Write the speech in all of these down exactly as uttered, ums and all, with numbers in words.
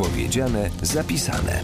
Powiedziane, zapisane.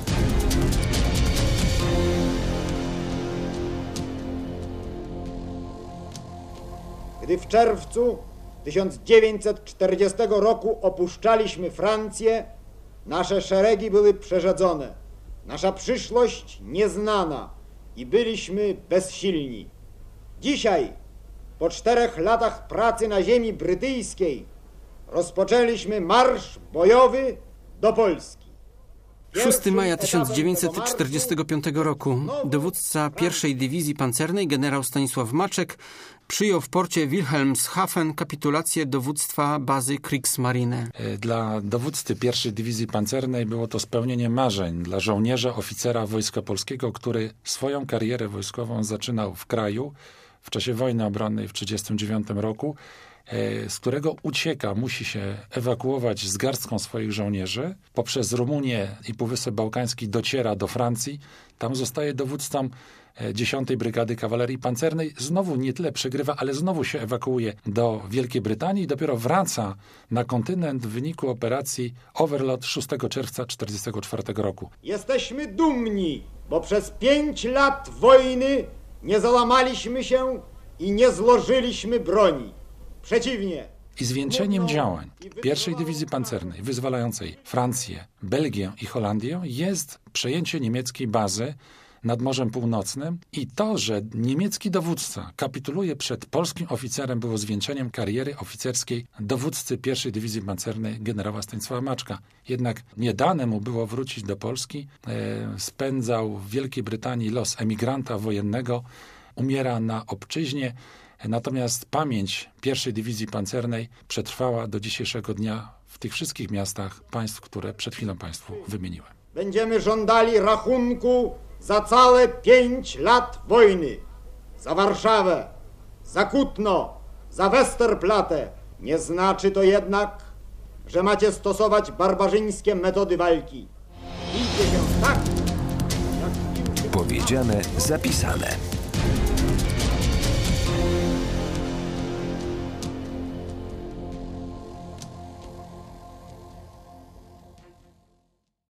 Gdy w czerwcu tysiąc dziewięćset czterdziestego roku opuszczaliśmy Francję, nasze szeregi były przerzedzone, nasza przyszłość nieznana i byliśmy bezsilni. Dzisiaj, po czterech latach pracy na ziemi brytyjskiej, rozpoczęliśmy marsz bojowy do Polski. szóstego maja tysiąc dziewięćset czterdziestego piątego roku dowódca pierwszej Dywizji Pancernej generał Stanisław Maczek przyjął w porcie Wilhelmshaven kapitulację dowództwa bazy Kriegsmarine. Dla dowódcy pierwszej Dywizji Pancernej było to spełnienie marzeń dla żołnierza, oficera Wojska Polskiego, który swoją karierę wojskową zaczynał w kraju w czasie wojny obronnej w tysiąc dziewięćset trzydziestym dziewiątym roku, z którego ucieka, musi się ewakuować z garstką swoich żołnierzy. Poprzez Rumunię i Półwysep Bałkański dociera do Francji. Tam zostaje dowódcą dziesiątej Brygady Kawalerii Pancernej. Znowu nie tyle przegrywa, ale znowu się ewakuuje do Wielkiej Brytanii i dopiero wraca na kontynent w wyniku operacji Overlord szóstego czerwca tysiąc dziewięćset czterdziestego czwartego roku. Jesteśmy dumni, bo przez pięć lat wojny nie załamaliśmy się i nie złożyliśmy broni. Przeciwnie. I zwieńczeniem działań pierwszej Dywizji Pancernej wyzwalającej Francję, Belgię i Holandię jest przejęcie niemieckiej bazy nad Morzem Północnym i to, że niemiecki dowódca kapituluje przed polskim oficerem, było zwieńczeniem kariery oficerskiej dowódcy pierwszej Dywizji Pancernej generała Stanisława Maczka. Jednak nie dane mu było wrócić do Polski. E, spędzał w Wielkiej Brytanii los emigranta wojennego, umiera na obczyźnie. Natomiast pamięć pierwszej Dywizji Pancernej przetrwała do dzisiejszego dnia w tych wszystkich miastach państw, które przed chwilą państwu wymieniłem. Będziemy żądali rachunku za całe pięć lat wojny. Za Warszawę, za Kutno, za Westerplatte. Nie znaczy to jednak, że macie stosować barbarzyńskie metody walki. Bijcie się tak, jak... Powiedziane, zapisane.